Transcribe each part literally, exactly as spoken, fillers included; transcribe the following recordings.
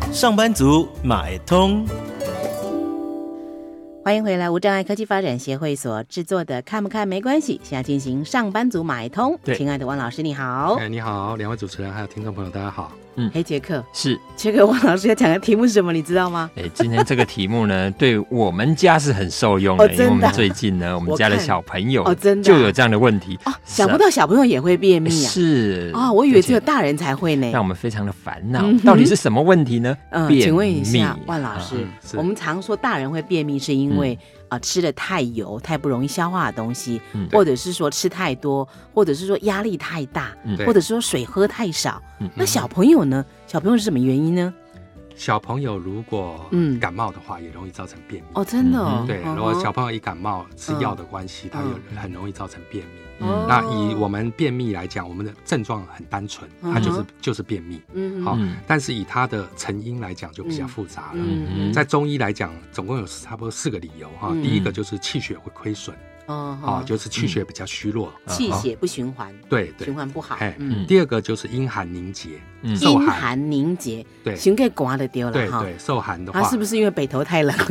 上班族买通。 欢迎回来，无障碍科技发展协会所制作的看不看没关系，现在进行上班族买通。亲爱的汪老师你好。 哎，你好，两位主持人还有听众朋友大家好。 嗯，黑杰克是杰克，汪老师要讲的题目是什么你知道吗？ 哎，今天这个题目呢对我们家是很受用的、哦、因为我们最近呢我们家的小朋友就有这样的问题哦，想不到小朋友也会便秘啊。 是啊、哦，我以为只有大人才会呢， 让我们非常的烦恼、嗯、到底是什么问题呢？ 嗯，请问一下万老师、嗯、我们常说大人会便秘是因为、嗯啊、吃的太油太不容易消化的东西、嗯、或者是说吃太多，或者是说压力太大、嗯、或者是说水喝太少、嗯、那小朋友呢？小朋友是什么原因呢？ 小朋友如果感冒的话、嗯、也容易造成便秘哦，真的哦。 对，如果小朋友一感冒吃药的关系、嗯、他有很容易造成便秘、嗯、那以我们便秘来讲，我们的症状很单纯、嗯、它就是就是便秘、嗯好、嗯、但是以它的成因来讲就比较复杂了、嗯、在中医来讲总共有差不多四个理由、嗯、第一个就是气血会亏损，哦哦、就是气血比较虚弱、 嗯、气血不循环， 对对， 循环不好、 嗯、第二个就是阴寒凝结， 嗯、阴寒凝结， 对， 先给刮了丢了， 对对，受寒的话， 他、啊、是不是因为北投太冷？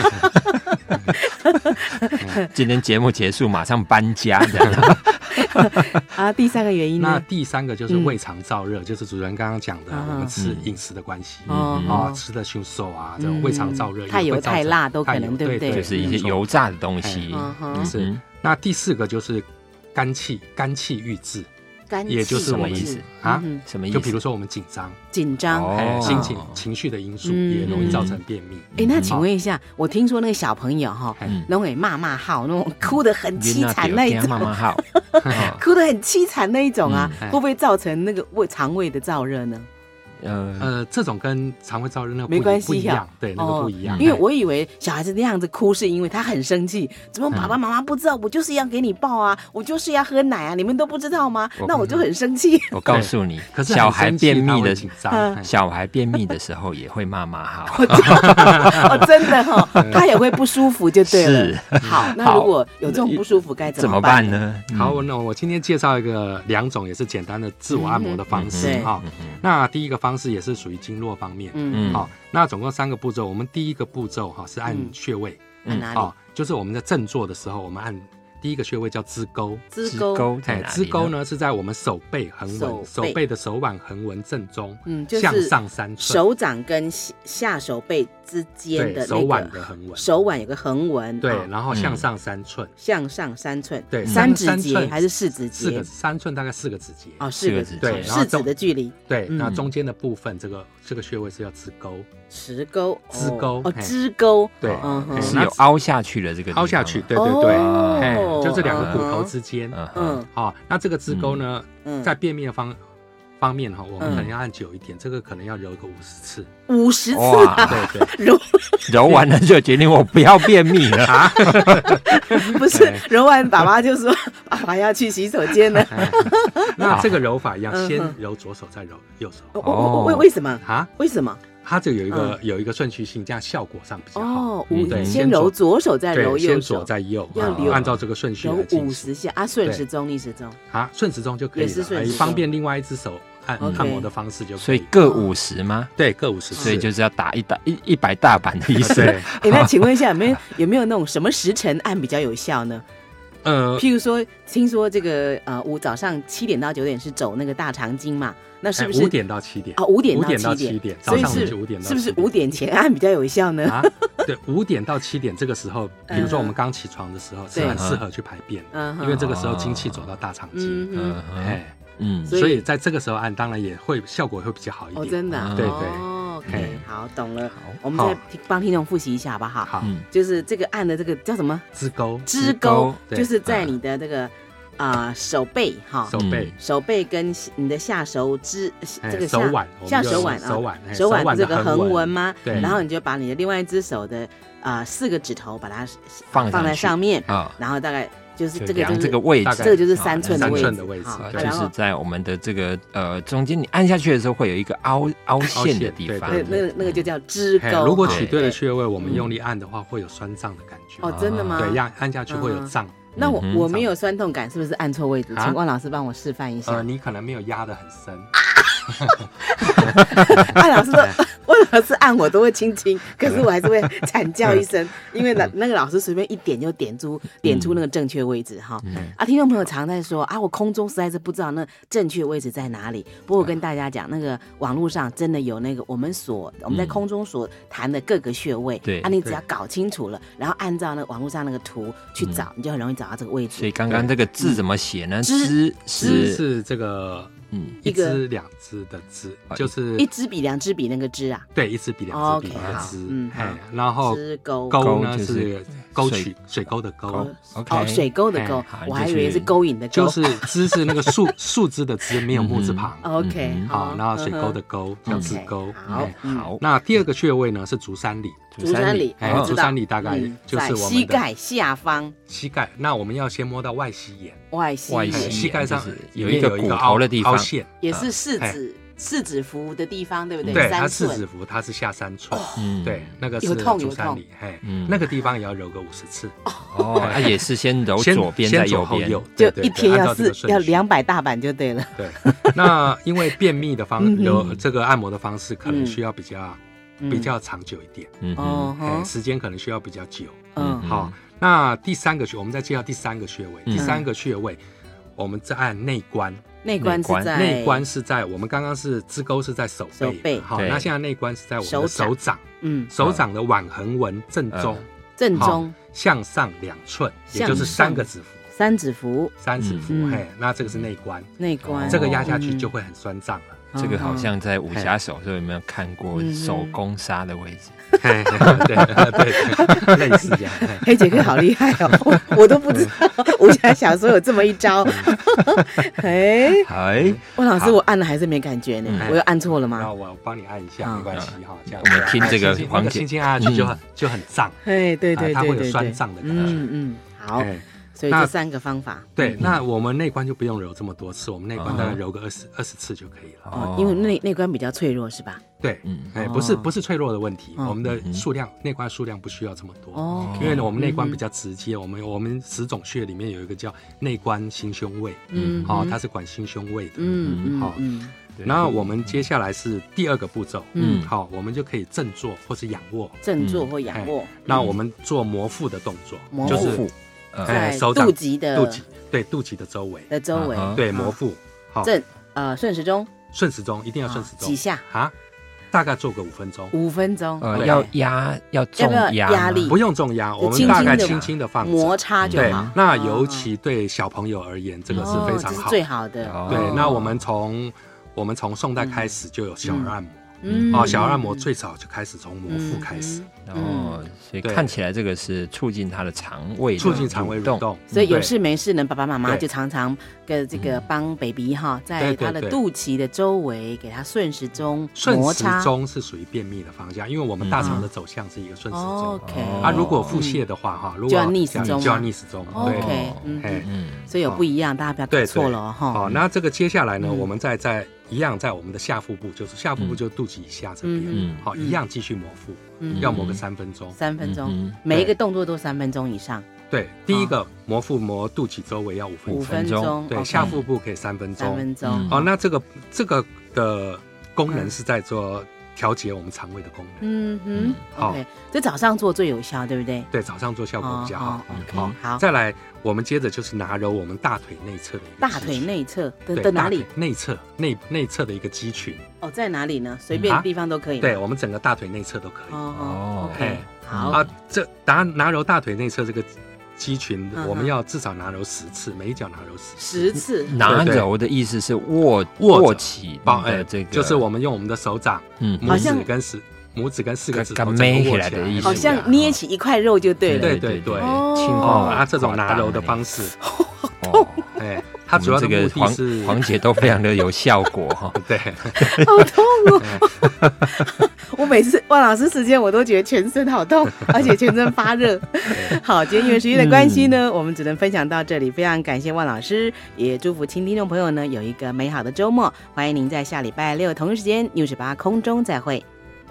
今天节目结束马上搬家啊，第三个原因呢？ 那第三个就是胃肠燥热、嗯、就是主任刚刚讲的、嗯、我们吃饮食的关系、嗯哦、吃的凶瘦啊、嗯、这种胃肠燥热、 太油太辣都可能，对不对？ 就是一些油炸的东西、 嗯、是、嗯、那第四个就是肝气肝气郁滞，也就是我们意思啊、 嗯， 什么意思？就比如说我们紧张、 紧张、 哦，心情、情绪的因素也容易造成便秘。 哎、嗯，那请问一下，我听说那个小朋友哈，那种骂骂号，那种哭得很凄惨那一种， 骂骂号， 哭得很凄惨那一种啊，嗯、会不会造成那个胃肠胃的燥热呢？ 呃呃，这种跟肠胃燥热那个没关系， 不一样，对，那个不一样、 哦。因为我以为小孩子那样子哭是因为他很生气，怎么爸爸妈妈不知道？我就是要给你抱啊，我就是要喝奶啊，你们都不知道吗？那我就很生气。 我告诉你， 可是小孩便秘的紧张， 小孩便秘的时候也会骂骂号。 哦，真的哈、哦，他也会不舒服，就对了。 是。 好，那如果有这种不舒服该怎么办呢？ 怎么办呢？好，那我今天介绍一个两种也是简单的自我按摩的方式哈、嗯嗯。那第一个方式也是属于经络方面，嗯，好，那总共三个步骤。我们第一个步骤哈是按穴位， 按哪里？哦， 就是我们在正坐的时候，我们按第一个穴位叫支沟， 支沟， 哎，支沟呢是在我们手背横纹，手背的手腕横纹正中， 嗯，就是向上三寸， 手掌跟下手背之间的手腕的横纹， 手腕有个横纹， 对，然后向上三寸， 向上三寸， 对， 三指节还是四指节？ 四个三寸大概四个指节， 哦，四个指节， 对， 四指的距离， 对，那中间的部分，这个这个穴位是要支沟， 持沟， 支沟， 哦，支沟， 对， 是有凹下去的这个， 凹下去，对对对，哎，就这两个骨头之间，嗯，好，那这个支沟呢，在便秘的方方面哈，我们可能要按久一点，这个可能要揉个五十次， 五十次， 对对， 揉揉完了就决定我不要便秘了啊， 不是揉完爸爸就说爸爸要去洗手间了。 那这个揉法一样，先揉左手再揉右手。 哦，为为什么啊？ 为什么？ 它这有一个、嗯、有一个顺序性，这样效果上比较好。 哦，嗯、对，先揉左手再揉右手， 先左再右，要按照这个顺序来揉五十下啊，顺时钟逆时钟啊，顺时钟就可以了，也是顺时钟，方便另外一只手按按摩的方式就可以。 所以各五十吗？ 对，各五十， 所以就是要打一打一一百大板的意思。 对， 哎，那请问一下，有没有有没有那种什么时辰按比较有效呢？呃，譬如说，听说这个呃，我早上七点到九点是走那个大肠经嘛，那是不是五点到七点？ 啊，五点到七点，早上是五点到七点， 是不是五点前按比较有效呢？ 啊，对，五点到七点这个时候，比如说我们刚起床的时候，是很适合去排便，因为这个时候精气走到大肠经，哎，嗯，所以在这个时候按，当然也会效果会比较好一点。 哦，真的， 对对。 OK， 好，懂了。我们再帮听众复习一下好不好？好，就是这个按的这个叫什么？ 支沟， 支沟就是在你的这个啊、呃、手背哈， 手背手背跟你的下手肢这个手腕下手腕啊， 手腕手腕这个横纹吗？ 对， 然后你就把你的另外一只手的啊、呃、四个指头把它放放在上面啊，然后大概。就是这个，就是这个位置， 这个就是三寸的位置， 的位置就是在我们的这个呃中间，你按下去的时候会有一个凹凹陷的地方， 那个那个就叫支沟。 如果取对了穴位，我们用力按的话，会有酸胀的感觉。 哦，真的吗？ 对，按按下去会有胀。 那我我没有酸痛感，是不是按错位置？请万老师帮我示范一下。 呃，你可能没有压得很深。 万老师说，万要是按我都会轻轻，可是我还是会惨叫一声，因为那那个老师随便一点就点出点出那个正确位置哈。嗯、啊，听众朋友常在说啊，我空中实在是不知道那正确位置在哪里。不过我跟大家讲，那个网络上真的有那个我们所我们在空中所谈的各个穴位，对、嗯，啊，你只要搞清楚了，然后按照那网络上那个图去找，嗯、你就很容易找到这个位置。 所以刚刚这个字怎么写呢？ 支支是这个。嗯，一支两支的支，就是一支笔两支笔那个支啊， 对，一支笔两支笔那个支，嗯，然后沟沟呢是沟渠水沟的沟 ，OK， 哦，水沟的沟，我还以为是勾引的勾， 就是支是那个树树枝的枝，没有木字旁 ，OK， 好，然后水沟的沟叫支沟， 好， 好，那第二个穴位呢是足三里。 足三里， 哎，足三里大概就是我们的膝盖下方。 膝盖，那我们要先摸到外膝眼。 外膝眼， 膝盖上有一个骨头的地方， 也是四指四指符的地方，对不对？ 对，它四指符，它是下三寸。对，那个是足三里，嘿，那个地方也要揉个五十次。 哦，它也是先揉左边再右边， 就一天要四要两百大板就对了。 对，那因为便秘的方有这个按摩的方式，可能需要比较。比较长久一点，嗯、欸，时间可能需要比较久。嗯，好，那第三个穴，我们再介绍第三个穴位。嗯、第三个穴位，我们再按内关。 内关是在内关是在我们刚刚是支沟是在手背， 手背好，那现在内关是在我们的手掌，嗯，手掌的腕横纹正中， 正中向上两寸，也就是三个指符。 三指符， 三指符，嘿，那这个是内关， 内关， 这个压下去就会很酸胀了。 这个好像在武侠手说有没有看过手工杀的位置？ 对对对，类似这样。 黑杰克好厉害哦，我我都不知道武侠小说有这么一招。哎哎，温老师，我按了还是没感觉呢，我又按错了吗？ 那我帮你按一下，没关系哈。这样我们听这个黄姐轻轻按下去就很就很胀。 哎，对对对， 它会有酸胀的感觉。 嗯嗯，好。所以这三个方法， 对，那我们内关就不用揉这么多次，我们内关大概揉个二十二十次就可以了。 哦，因为内内关比较脆弱，是吧？ 对，哎，不是不是脆弱的问题，我们的数量内关数量不需要这么多，哦，因为呢我们内关比较直接，我们我们十种穴里面有一个叫内关心胸位，嗯，好，它是管心胸位的，嗯，好，然后我们接下来是第二个步骤，嗯，好，我们就可以正坐或是仰卧， 正坐或仰卧， 那我们做摩腹的动作， 就是。在肚脐的肚脐，对肚脐的周围的周围， 对摩腹，好正呃顺时钟， 顺时钟一定要顺时钟， 几下啊？大概做个五分钟， 五分钟， 呃，要压要重压压力， 不用重压，我们大概轻轻的放摩擦就好。 那尤其对小朋友而言，这个是非常好， 最好的。 对，那我们从我们从宋代开始就有小儿按摩。嗯，哦，小儿按摩最早就开始从摩腹开始， 哦，所以看起来这个是促进他的肠胃， 促进肠胃蠕动。 所以有事没事呢，爸爸妈妈就常常跟这个帮 baby 哈，在他的肚脐的周围给他顺时钟摩擦。 顺时钟是属于便秘的方向，因为我们大肠的走向是一个顺时钟。 OK， 啊，如果腹泻的话哈，如果就要逆时钟， 就要逆时钟。 OK，嗯，所以有不一样，大家不要搞错了哈。 好，那这个接下来呢，我们再在。一样在我们的下腹部，就是下腹部就是肚脐以下这边，嗯，好，一样继续摩腹，嗯，要磨个三分钟， 三分钟，每一个动作都三分钟以上。 对，第一个摩腹磨肚脐周围要五分钟， 五分钟， 对，下腹部可以三分钟， 三分钟。 好，那这个这个的功能是在做调节我们肠胃的功能。 嗯哼，好，这早上做最有效，对不对？ 对，早上做效果比较好。 好，好， 再来。我们接着就是拿揉我们大腿内侧的一个大腿内侧的的哪里？ 内侧内内侧的一个肌群。 哦，在哪里呢？随便地方都可以。 对，我们整个大腿内侧都可以。 哦 ，OK， 好啊，这拿拿揉大腿内侧这个肌群，我们要至少拿揉十次，每一脚拿揉十十次。 拿揉的意思是握握起的这个， 就是我们用我们的手掌，嗯，拇指跟食。拇指跟四个指头握起来的意思， 好像捏起一块肉就对了。 对对对， 轻哦，啊，这种拿揉的方式， 好痛。 哎，它主要的目的是黄姐都非常的有效果哈。 对， 好痛哦！我每次万老师时间，我都觉得全身好痛，而且全身发热。好，今天因为时间的关系呢，我们只能分享到这里。非常感谢万老师，也祝福听众朋友呢有一个美好的周末。欢迎您在下礼拜六同一时间六十八空中再会。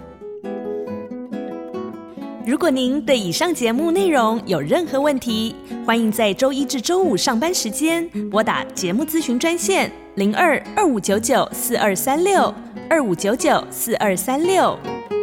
如果您对以上节目内容有任何问题，欢迎在周一至周五上班时间拨打节目咨询专线零二二五九九四二三六二五九九四二三六。